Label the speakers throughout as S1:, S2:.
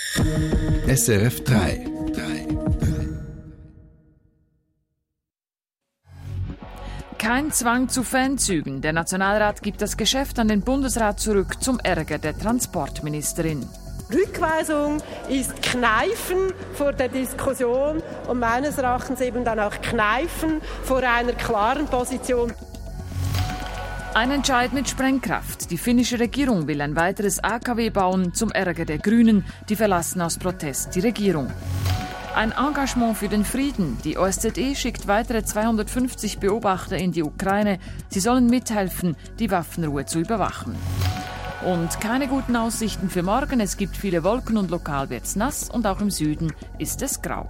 S1: SRF 3.
S2: Kein Zwang zu Fanzügen. Der Nationalrat gibt das Geschäft an den Bundesrat zurück, zum Ärger der Transportministerin.
S3: Rückweisung ist Kneifen vor der Diskussion und meines Erachtens eben dann auch Kneifen vor einer klaren Position.
S2: Ein Entscheid mit Sprengkraft. Die finnische Regierung will ein weiteres AKW bauen, zum Ärger der Grünen. Die verlassen aus Protest die Regierung. Ein Engagement für den Frieden. Die OSZE schickt weitere 250 Beobachter in die Ukraine. Sie sollen mithelfen, die Waffenruhe zu überwachen. Und keine guten Aussichten für morgen. Es gibt viele Wolken und lokal wird's nass und auch im Süden ist es grau.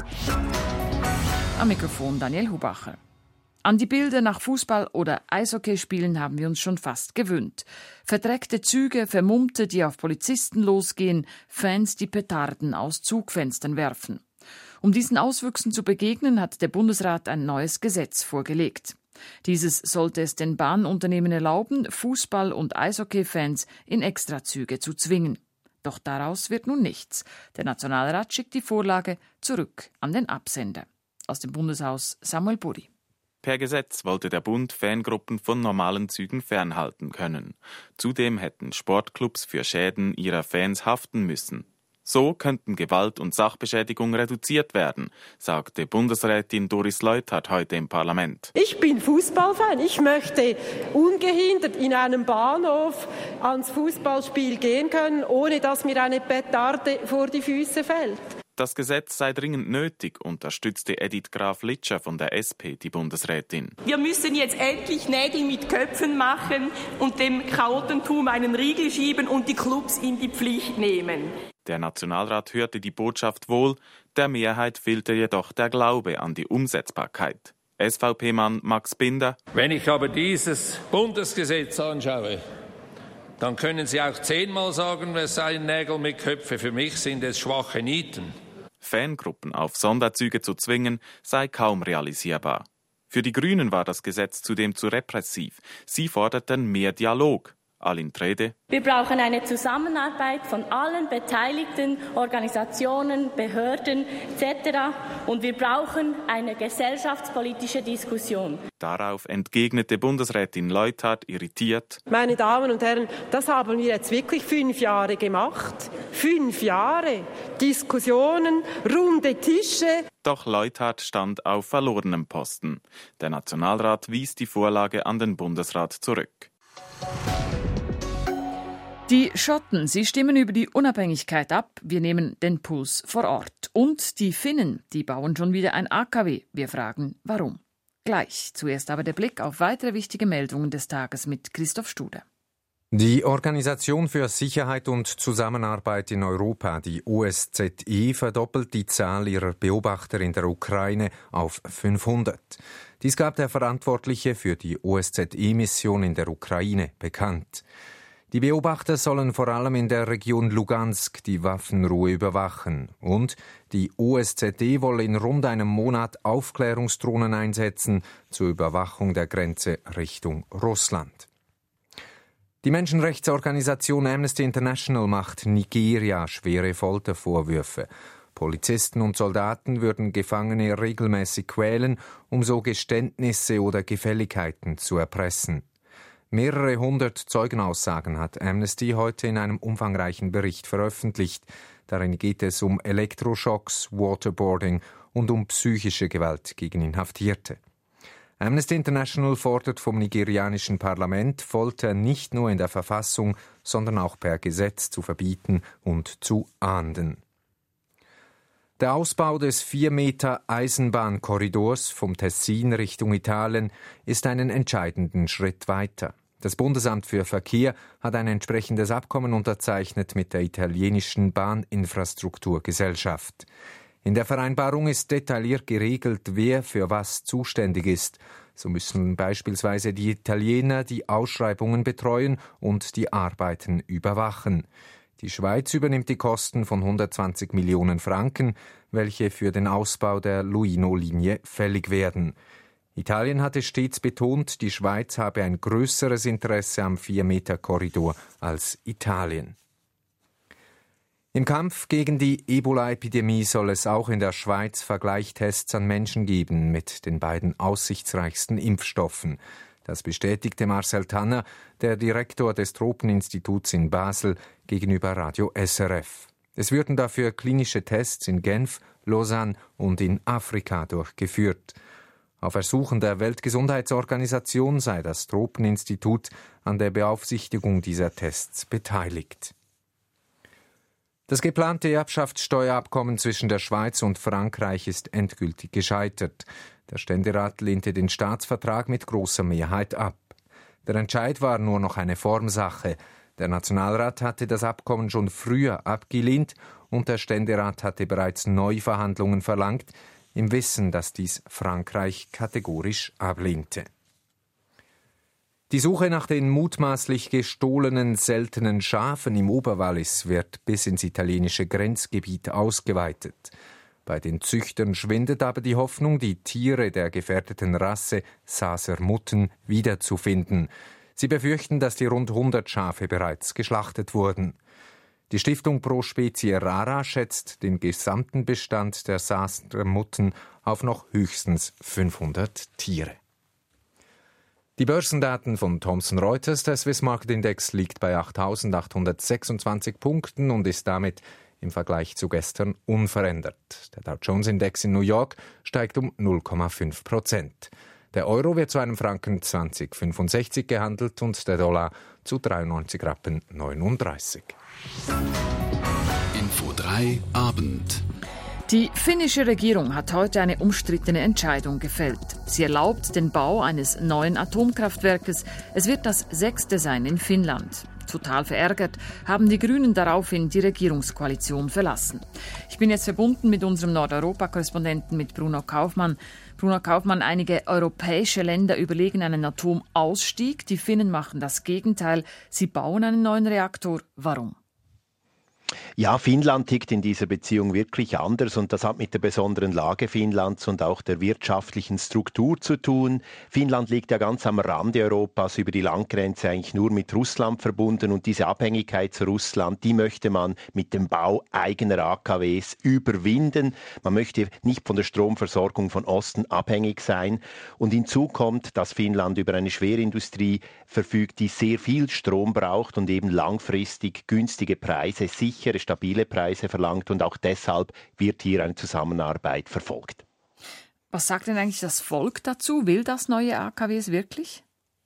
S2: Am Mikrofon Daniel Hubacher. An die Bilder nach Fußball- oder Eishockeyspielen haben wir uns schon fast gewöhnt. Verdreckte Züge, Vermummte, die auf Polizisten losgehen, Fans, die Petarden aus Zugfenstern werfen. Um diesen Auswüchsen zu begegnen, hat der Bundesrat ein neues Gesetz vorgelegt. Dieses sollte es den Bahnunternehmen erlauben, Fußball- und Eishockey-Fans in Extrazüge zu zwingen. Doch daraus wird nun nichts. Der Nationalrat schickt die Vorlage zurück an den Absender. Aus dem Bundeshaus Samuel Buri.
S4: Per Gesetz wollte der Bund Fangruppen von normalen Zügen fernhalten können. Zudem hätten Sportclubs für Schäden ihrer Fans haften müssen. So könnten Gewalt und Sachbeschädigung reduziert werden, sagte Bundesrätin Doris Leuthard heute im Parlament.
S3: Ich bin Fußballfan. Ich möchte ungehindert in einem Bahnhof ans Fußballspiel gehen können, ohne dass mir eine Petarde vor die Füße fällt.
S4: Das Gesetz sei dringend nötig, unterstützte Edith Graf-Litscher von der SP, die Bundesrätin.
S5: Wir müssen jetzt endlich Nägel mit Köpfen machen und dem Chaotentum einen Riegel schieben und die Clubs in die Pflicht nehmen.
S4: Der Nationalrat hörte die Botschaft wohl, der Mehrheit fehlte jedoch der Glaube an die Umsetzbarkeit. SVP-Mann Max Binder.
S6: Wenn ich aber dieses Bundesgesetz anschaue, dann können Sie auch 10-mal sagen, es seien Nägel mit Köpfe. Für mich sind es schwache Nieten.
S4: Fangruppen auf Sonderzüge zu zwingen, sei kaum realisierbar. Für die Grünen war das Gesetz zudem zu repressiv. Sie forderten mehr Dialog. Aline Trede.
S7: Wir brauchen eine Zusammenarbeit von allen beteiligten Organisationen, Behörden etc. Und wir brauchen eine gesellschaftspolitische Diskussion.
S4: Darauf entgegnete Bundesrätin Leuthard irritiert.
S3: Meine Damen und Herren, das haben wir jetzt wirklich 5 Jahre gemacht. 5 Jahre. Diskussionen, runde Tische.
S4: Doch Leuthard stand auf verlorenem Posten. Der Nationalrat wies die Vorlage an den Bundesrat zurück.
S2: Die Schotten, sie stimmen über die Unabhängigkeit ab. Wir nehmen den Puls vor Ort. Und die Finnen, die bauen schon wieder ein AKW. Wir fragen, warum? Gleich. Zuerst aber der Blick auf weitere wichtige Meldungen des Tages mit Christoph Studer.
S8: Die Organisation für Sicherheit und Zusammenarbeit in Europa, die OSZE, verdoppelt die Zahl ihrer Beobachter in der Ukraine auf 500. Dies gab der Verantwortliche für die OSZE-Mission in der Ukraine bekannt. Die Beobachter sollen vor allem in der Region Lugansk die Waffenruhe überwachen. Und die OSZE wolle in rund einem Monat Aufklärungsdrohnen einsetzen zur Überwachung der Grenze Richtung Russland. Die Menschenrechtsorganisation Amnesty International macht Nigeria schwere Foltervorwürfe. Polizisten und Soldaten würden Gefangene regelmäßig quälen, um so Geständnisse oder Gefälligkeiten zu erpressen. Mehrere 100 Zeugenaussagen hat Amnesty heute in einem umfangreichen Bericht veröffentlicht. Darin geht es um Elektroschocks, Waterboarding und um psychische Gewalt gegen Inhaftierte. Amnesty International fordert vom nigerianischen Parlament, Folter nicht nur in der Verfassung, sondern auch per Gesetz zu verbieten und zu ahnden. Der Ausbau des 4 Meter Eisenbahnkorridors vom Tessin Richtung Italien ist einen entscheidenden Schritt weiter. Das Bundesamt für Verkehr hat ein entsprechendes Abkommen unterzeichnet mit der italienischen Bahninfrastrukturgesellschaft. In der Vereinbarung ist detailliert geregelt, wer für was zuständig ist. So müssen beispielsweise die Italiener die Ausschreibungen betreuen und die Arbeiten überwachen. Die Schweiz übernimmt die Kosten von 120 Millionen Franken, welche für den Ausbau der Luino-Linie fällig werden. Italien hatte stets betont, die Schweiz habe ein größeres Interesse am 4-Meter-Korridor als Italien. Im Kampf gegen die Ebola-Epidemie soll es auch in der Schweiz Vergleichtests an Menschen geben mit den beiden aussichtsreichsten Impfstoffen. Das bestätigte Marcel Tanner, der Direktor des Tropeninstituts in Basel, gegenüber Radio SRF. Es würden dafür klinische Tests in Genf, Lausanne und in Afrika durchgeführt. Auf Ersuchen der Weltgesundheitsorganisation sei das Tropeninstitut an der Beaufsichtigung dieser Tests beteiligt. Das geplante Erbschaftssteuerabkommen zwischen der Schweiz und Frankreich ist endgültig gescheitert. Der Ständerat lehnte den Staatsvertrag mit großer Mehrheit ab. Der Entscheid war nur noch eine Formsache. Der Nationalrat hatte das Abkommen schon früher abgelehnt und der Ständerat hatte bereits Neuverhandlungen verlangt, im Wissen, dass dies Frankreich kategorisch ablehnte. Die Suche nach den mutmaßlich gestohlenen seltenen Schafen im Oberwallis wird bis ins italienische Grenzgebiet ausgeweitet. Bei den Züchtern schwindet aber die Hoffnung, die Tiere der gefährdeten Rasse Saser Mutten wiederzufinden. Sie befürchten, dass die rund 100 Schafe bereits geschlachtet wurden. Die Stiftung Pro Specie Rara schätzt den gesamten Bestand der Saser Mutten auf noch höchstens 500 Tiere. Die Börsendaten von Thomson Reuters, der Swiss Market Index liegt bei 8.826 Punkten und ist damit im Vergleich zu gestern unverändert. Der Dow Jones Index in New York steigt um 0,5%. Der Euro wird zu einem Franken 20,65 gehandelt und der Dollar zu 93,39 Rappen.
S1: Info 3 Abend.
S2: Die finnische Regierung hat heute eine umstrittene Entscheidung gefällt. Sie erlaubt den Bau eines neuen Atomkraftwerkes. Es wird das 6. sein in Finnland. Total verärgert haben die Grünen daraufhin die Regierungskoalition verlassen. Ich bin jetzt verbunden mit unserem Nordeuropa-Korrespondenten, mit Bruno Kaufmann. Bruno Kaufmann, einige europäische Länder überlegen einen Atomausstieg. Die Finnen machen das Gegenteil. Sie bauen einen neuen Reaktor. Warum?
S9: Ja, Finnland tickt in dieser Beziehung wirklich anders und das hat mit der besonderen Lage Finnlands und auch der wirtschaftlichen Struktur zu tun. Finnland liegt ja ganz am Rande Europas, über die Landgrenze eigentlich nur mit Russland verbunden und diese Abhängigkeit zu Russland, die möchte man mit dem Bau eigener AKWs überwinden. Man möchte nicht von der Stromversorgung von Osten abhängig sein und hinzu kommt, dass Finnland über eine Schwerindustrie verfügt, die sehr viel Strom braucht und eben langfristig günstige Preise, sichere, stabile Preise verlangt und auch deshalb wird hier eine Zusammenarbeit verfolgt.
S2: Was sagt denn eigentlich das Volk dazu? Will das neue AKWs wirklich?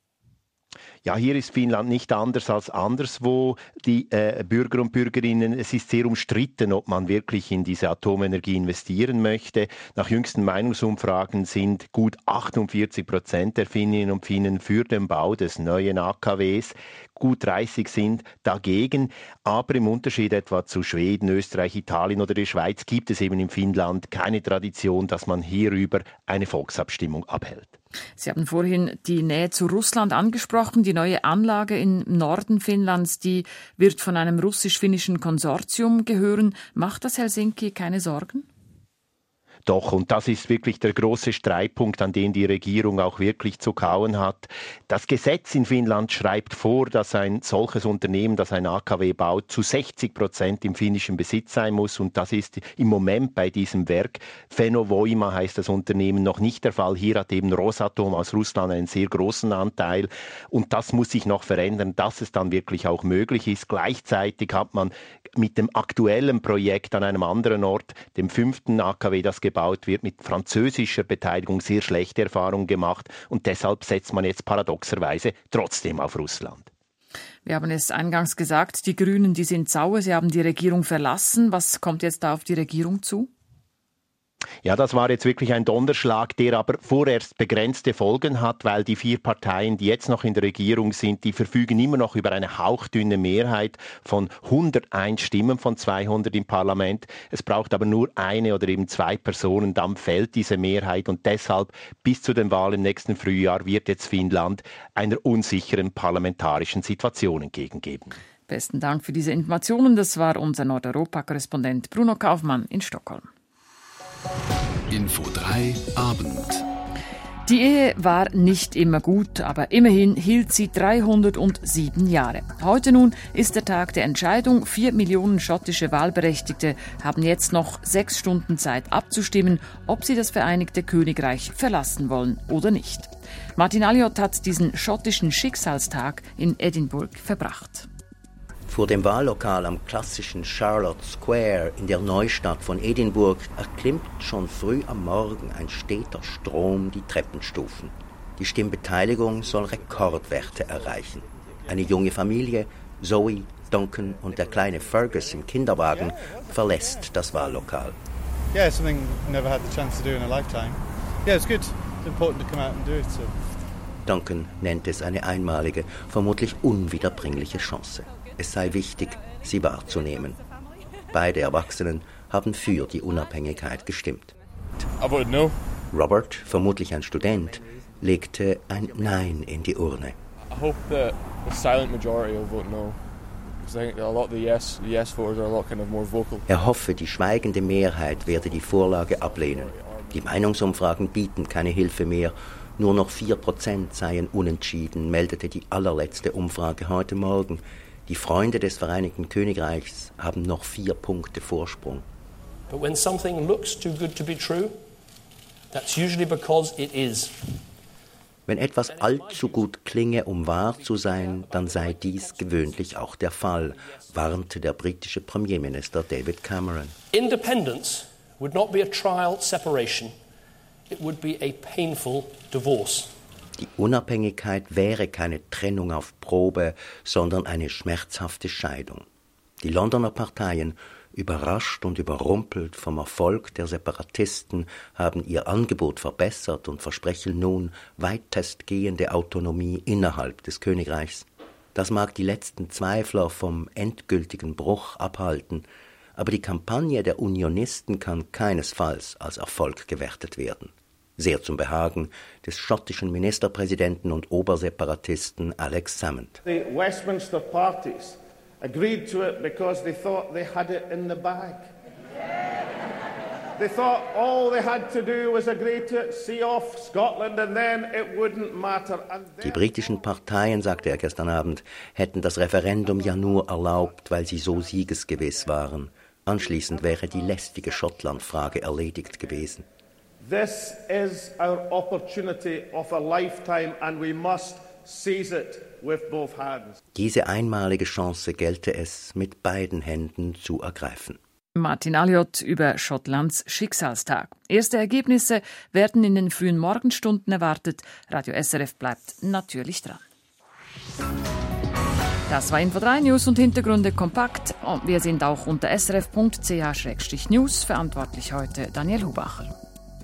S9: Ja, hier ist Finnland nicht anders als anderswo. Die Bürger und Bürgerinnen, es ist sehr umstritten, ob man wirklich in diese Atomenergie investieren möchte. Nach jüngsten Meinungsumfragen sind gut 48% der Finninnen und Finnen für den Bau des neuen AKWs. Gut 30 sind dagegen. Aber im Unterschied etwa zu Schweden, Österreich, Italien oder der Schweiz gibt es eben in Finnland keine Tradition, dass man hierüber eine Volksabstimmung abhält.
S2: Sie haben vorhin die Nähe zu Russland angesprochen. Die neue Anlage im Norden Finnlands, die wird von einem russisch-finnischen Konsortium gehören. Macht das Helsinki keine Sorgen?
S9: Doch, und das ist wirklich der große Streitpunkt, an dem die Regierung auch wirklich zu kauen hat. Das Gesetz in Finnland schreibt vor, dass ein solches Unternehmen, das ein AKW baut, zu 60% im finnischen Besitz sein muss. Und das ist im Moment bei diesem Werk, Fennovoima heißt das Unternehmen, noch nicht der Fall. Hier hat eben Rosatom aus Russland einen sehr großen Anteil. Und das muss sich noch verändern, dass es dann wirklich auch möglich ist. Gleichzeitig hat man mit dem aktuellen Projekt an einem anderen Ort, dem 5. AKW, das gebaut wird, mit französischer Beteiligung sehr schlechte Erfahrungen gemacht und deshalb setzt man jetzt paradoxerweise trotzdem auf Russland.
S2: Wir haben es eingangs gesagt, die Grünen, die sind sauer, sie haben die Regierung verlassen. Was kommt jetzt da auf die Regierung zu?
S9: Ja, das war jetzt wirklich ein Donnerschlag, der aber vorerst begrenzte Folgen hat, weil die 4 Parteien, die jetzt noch in der Regierung sind, die verfügen immer noch über eine hauchdünne Mehrheit von 101 Stimmen von 200 im Parlament. Es braucht aber nur eine oder eben 2 Personen, dann fällt diese Mehrheit und deshalb bis zu den Wahlen im nächsten Frühjahr wird jetzt Finnland einer unsicheren parlamentarischen Situation entgegengeben.
S2: Besten Dank für diese Informationen. Das war unser Nordeuropa-Korrespondent Bruno Kaufmann in Stockholm.
S1: Info 3 Abend.
S2: Die Ehe war nicht immer gut, aber immerhin hielt sie 307 Jahre. Heute nun ist der Tag der Entscheidung. 4 Millionen schottische Wahlberechtigte haben jetzt noch 6 Stunden Zeit abzustimmen, ob sie das Vereinigte Königreich verlassen wollen oder nicht. Martin Alliot hat diesen schottischen Schicksalstag in Edinburgh verbracht.
S10: Vor dem Wahllokal am klassischen Charlotte Square in der Neustadt von Edinburgh erklimmt schon früh am Morgen ein steter Strom die Treppenstufen. Die Stimmbeteiligung soll Rekordwerte erreichen. Eine junge Familie, Zoe, Duncan und der kleine Fergus im Kinderwagen, verlässt das Wahllokal.
S11: Yeah, something I never had the chance to do in a lifetime. Yeah, it's good. It's important to come out and do it. So.
S10: Duncan nennt es eine einmalige, vermutlich unwiederbringliche Chance. Es sei wichtig, sie wahrzunehmen. Beide Erwachsenen haben für die Unabhängigkeit gestimmt. Robert, vermutlich ein Student, legte ein Nein in die Urne. Er hoffe, die schweigende Mehrheit werde die Vorlage ablehnen. Die Meinungsumfragen bieten keine Hilfe mehr. Nur noch 4% seien unentschieden, meldete die allerletzte Umfrage heute Morgen. Die Freunde des Vereinigten Königreichs haben noch 4 Punkte Vorsprung.
S12: But when something looks too good to be true, that's usually because it is.
S10: Wenn etwas allzu gut klinge, um wahr zu sein, dann sei dies gewöhnlich auch der Fall, warnte der britische Premierminister David Cameron.
S12: Independence would not be a trial separation. It would be a painful divorce.
S10: Die Unabhängigkeit wäre keine Trennung auf Probe, sondern eine schmerzhafte Scheidung. Die Londoner Parteien, überrascht und überrumpelt vom Erfolg der Separatisten, haben ihr Angebot verbessert und versprechen nun weitestgehende Autonomie innerhalb des Königreichs. Das mag die letzten Zweifler vom endgültigen Bruch abhalten, aber die Kampagne der Unionisten kann keinesfalls als Erfolg gewertet werden. Sehr zum Behagen des schottischen Ministerpräsidenten und Oberseparatisten Alex Salmond.
S13: The Westminster parties agreed to it because they thought they had it in the bag. They thought all they had to do was agree to it, see off Scotland and then it wouldn't matter.
S10: Die britischen Parteien, sagte er gestern Abend, hätten das Referendum ja nur erlaubt, weil sie so siegesgewiss waren. Anschließend wäre die lästige Schottlandfrage erledigt gewesen.
S13: This is our opportunity of a lifetime and we must seize it with both hands.
S10: Diese einmalige Chance gelte es, mit beiden Händen zu ergreifen.
S2: Martin Alliot über Schottlands Schicksalstag. Erste Ergebnisse werden in den frühen Morgenstunden erwartet. Radio SRF bleibt natürlich dran. Das war Info 3 News und Hintergründe kompakt. Und wir sind auch unter srf.ch/news. Verantwortlich heute Daniel Hubacher.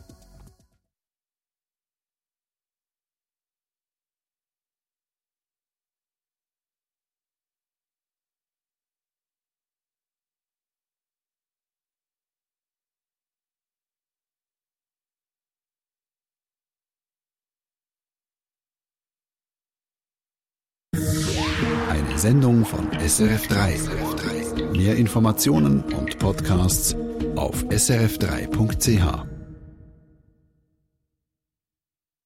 S1: Eine Sendung von SRF 3. Mehr Informationen und Podcasts auf srf3.ch.